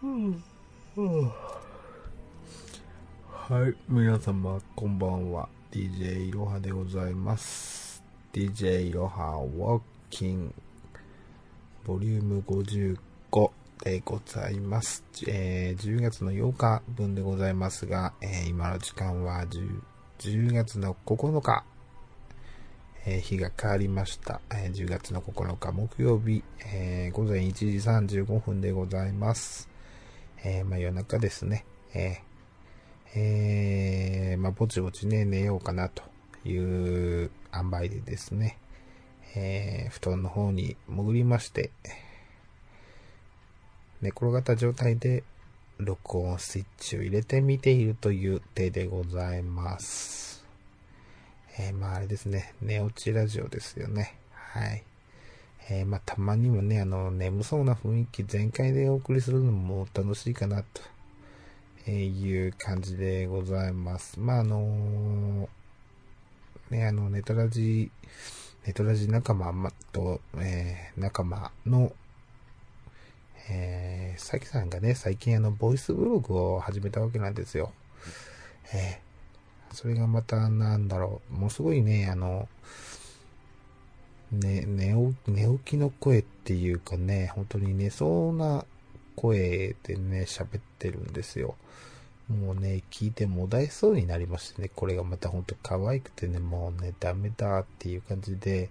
はい、皆様こんばんは。DJ いろはでございます。DJ いろはウォーキングボリューム55でございます。10月の8日分でございますが、今の時間は 10月の9日、日が変わりました。10月の9日木曜日、午前1時35分でございます。夜中ですね。ぼちぼちね、寝ようかなという塩梅でですね、布団の方に潜りまして、寝転がった状態で録音スイッチを入れてみているという手でございます。あれですね、寝落ちラジオですよね。はい。たまにもね、眠そうな雰囲気全開でお送りするのも楽しいかなという感じでございます。ネトラジ仲間と、仲間の、さきさんがね、最近ボイスブログを始めたわけなんですよ。それがまた、ものすごいね、寝起きの声っていうかね、本当に寝そうな声でね、喋ってるんですよ。もうね、聞いてもだえそうになりましてね、これがまた本当可愛くてね、もうね、ダメだっていう感じで、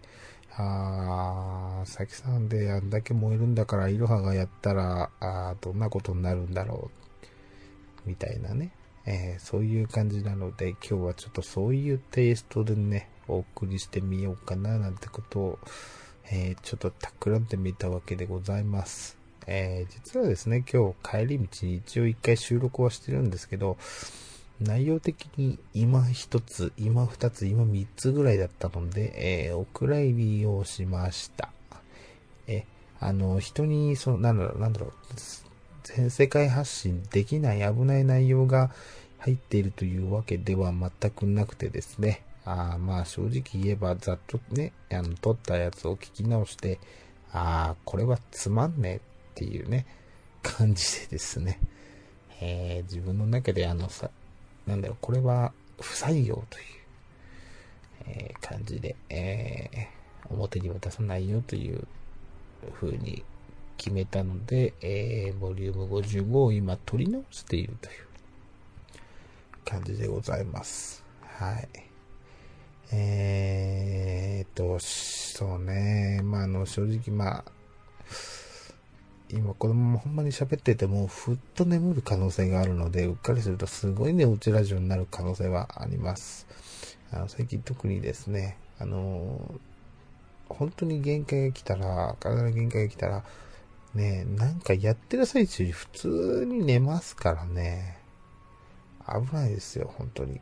さきさんであんだけ燃えるんだから、いろはがやったら、どんなことになるんだろう、みたいなね、そういう感じなので、今日はちょっとそういうテイストでね、お送りしてみようかな、なんてことを、ちょっと企んでみたわけでございます。実はですね、今日帰り道に一応一回収録はしてるんですけど、内容的に今一つ、今二つ、今三つぐらいだったので、お蔵入りをしました。人に、全世界発信できない危ない内容が入っているというわけでは全くなくてですね、正直言えばざっとね、撮ったやつを聞き直して、これはつまんねえっていうね、感じでですね、自分の中でこれは不採用という、感じで、表には出さないよという風に決めたので、ボリューム55を今取り直しているという感じでございます。はい。そうね、正直今このままほんまに喋っててもふっと眠る可能性があるので、うっかりするとすごい寝落ちラジオになる可能性はあります。最近特にですね、本当に限界が来たら、体の限界が来たら、ね、なんかやってる最中に普通に寝ますからね、危ないですよ、本当に。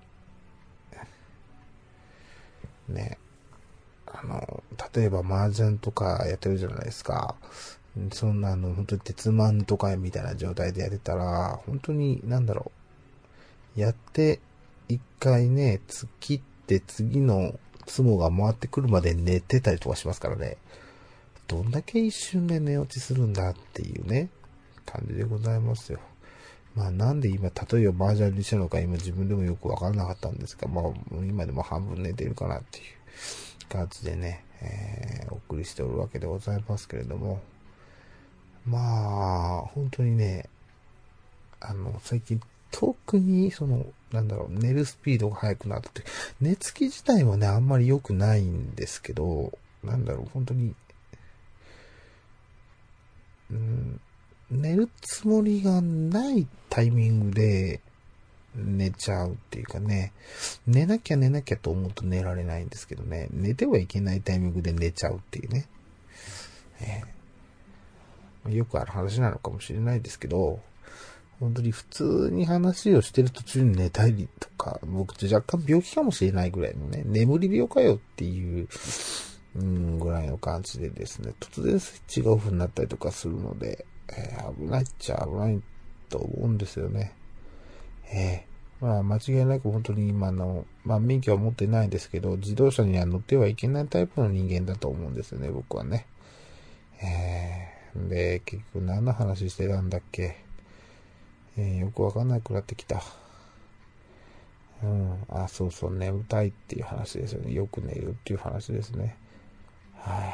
ね。例えば麻雀とかやってるじゃないですか。そんな本当に鉄マンとかみたいな状態でやってたら、本当にやって一回ね、切って次のツモが回ってくるまで寝てたりとかしますからね。どんだけ一瞬で寝落ちするんだっていうね、感じでございますよ。なんで今、例えば麻雀にしたのか今自分でもよくわからなかったんですが、今でも半分寝てるかなっていう感じでね、お送りしておるわけでございますけれども、本当にね、最近特に寝るスピードが速くなって、寝つき自体はね、あんまり良くないんですけど、本当に、寝るつもりがないタイミングで寝ちゃうっていうかね、寝なきゃと思うと寝られないんですけどね、寝てはいけないタイミングで寝ちゃうっていうね、よくある話なのかもしれないですけど、本当に普通に話をしてる途中に寝たりとか、僕若干病気かもしれないぐらいのね、眠り病かよっていう、ぐらいの感じでですね、突然スイッチがオフになったりとかするので、危ないっちゃ危ないと思うんですよね。間違いなく本当に今免許は持ってないですけど、自動車には乗ってはいけないタイプの人間だと思うんですよね、僕はね。で、結局何の話してたんだっけ。 よくわかんなくなってきた。そうそう、眠たいっていう話ですよね。よく寝るっていう話ですね。はい。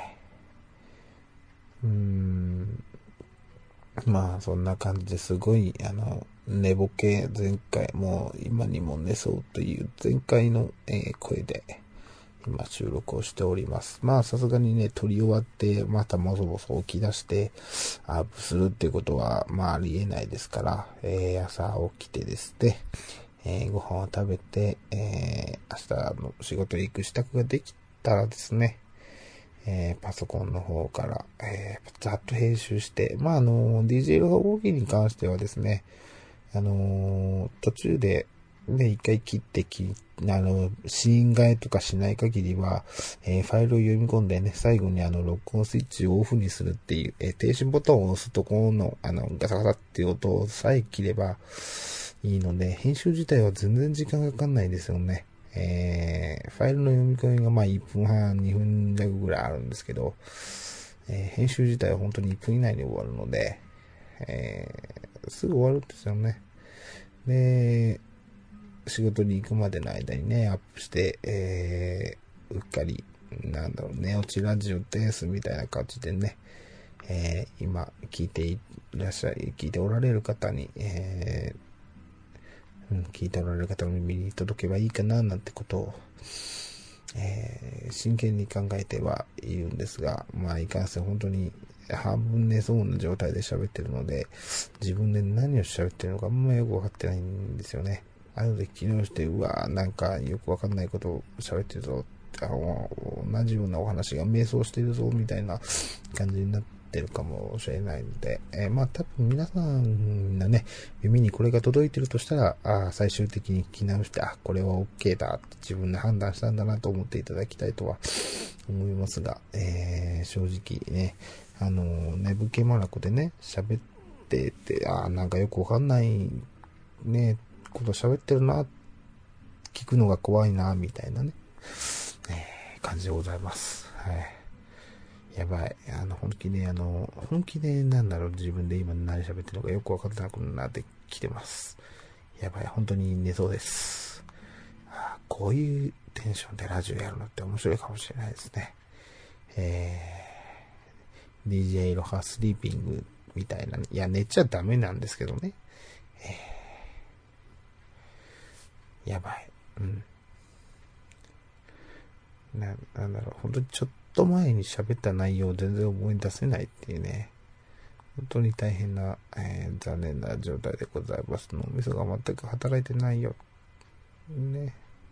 まあ、そんな感じですごい、寝ぼけ、前回、もう今にも寝そうという前回の、声で、今収録をしております。まあ、さすがにね、撮り終わって、またもそもそ起き出して、アップするっていうことは、まあ、ありえないですから、朝起きてですね、ご飯を食べて、明日の仕事へ行く支度ができたらですね、パソコンの方から、ざっと編集して、まあ、DJ ロゴキに関してはですね、途中で、ね、一回切って、シーン替えとかしない限りは、ファイルを読み込んでね、最後に録音スイッチをオフにするっていう、停止ボタンを押すところの、ガサガサっていう音さえ切ればいいので、編集自体は全然時間かかんないですよね。ファイルの読み込みがまあ1分半、2分弱ぐらいあるんですけど、編集自体は本当に1分以内で終わるので、すぐ終わるんですよね。で、仕事に行くまでの間にね、アップして、うっかり、寝落ちラジオですみたいな感じでね、今聞いておられる方に、聞いておられる方の耳に届けばいいかななんてことを、真剣に考えてはいるんですが、まあいかんせん本当に半分寝そうな状態で喋ってるので、自分で何を喋ってるのかあんまよくわかってないんですよね。後で昨日して、うわなんかよくわかんないことを喋ってるぞ、同じようなお話が迷走してるぞみたいな感じになってるかもしれないので、まあ多分皆さんのね、耳にこれが届いてるとしたら、最終的に聞き直して、これは OK だって自分で判断したんだなと思っていただきたいとは思いますが、正直ね、寝ぶけまなこでね、喋ってて、なんかよくわかんないね、こと喋ってるな、聞くのが怖いな、みたいなね、感じでございます。はい。やばい。本気で自分で今何喋ってるのかよくわかってなくなってきてます。やばい。本当に寝そうです。こういうテンションでラジオやるのって面白いかもしれないですね。DJ ロハスリーピングみたいな、いや、寝ちゃダメなんですけどね。やばい。本当にちょっと前に喋った内容を全然思い出せないっていうね。本当に大変な、残念な状態でございます。脳みそが全く働いてないよ。ね。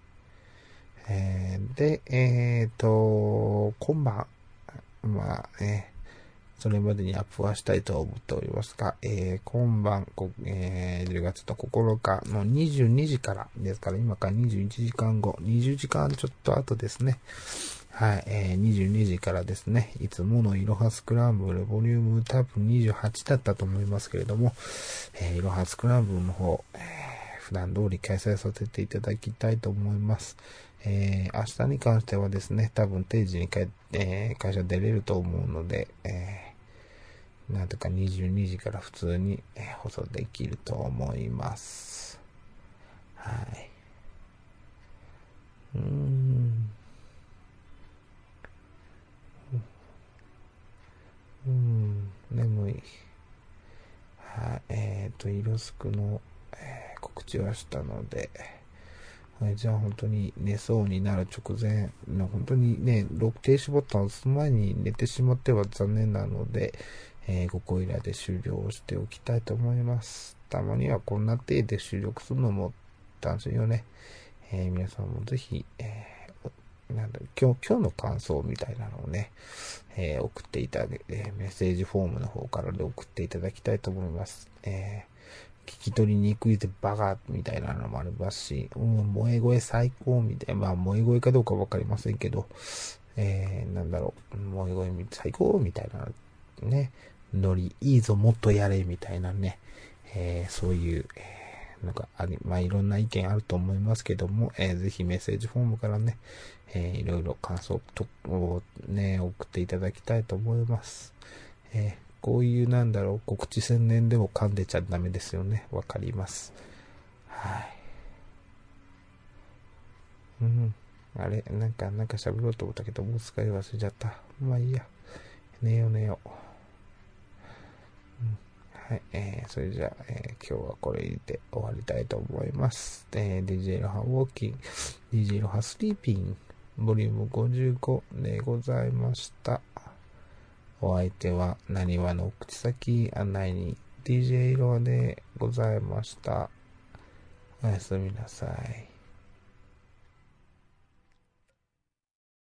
で、今晩、まあ、それまでにアップはしたいと思っておりますが、今晩、10月の9日の22時からですから、今から21時間後、20時間ちょっと後ですね。はい、22時からですね、いつものいろはスクランブル、ボリューム多分28だったと思いますけれども、いろはスクランブルの方、普段通り開催させていただきたいと思います。明日に関してはですね、多分定時に会社出れると思うので、なんとか22時から普通に放送できると思います。はい。眠い。はい。イロスクの、告知はしたので、はい、じゃあ本当に寝そうになる直前、本当にね、停止ボタンを押す前に寝てしまっては残念なので、ここいらで終了をしておきたいと思います。たまにはこんな程で収録するのも楽しいよね。皆さんもぜひ、今日の感想みたいなのをね、送っていただけ、メッセージフォームの方からで送っていただきたいと思います。聞き取りにくいでバカみたいなのもありますし、萌え声最高みたいな、まあ萌え声かどうかわかりませんけど、萌え声最高みたいなね、ノリいいぞもっとやれみたいなね、そういう、まあいろんな意見あると思いますけども、ぜひメッセージフォームからね、いろいろ感想をね、送っていただきたいと思います。 こういう告知宣伝でも噛んでちゃダメですよね。わかります。はい。あれ、なんか喋ろうと思ったけど、もう使い忘れちゃった。まあいいや。寝よう。はい。それじゃあ、今日はこれで終わりたいと思います。DJ ロハウォーキング、DJ ロハスリーピング、ボリューム55でございました。お相手は、なにわの口先案内に DJ ロハでございました。おやすみなさい。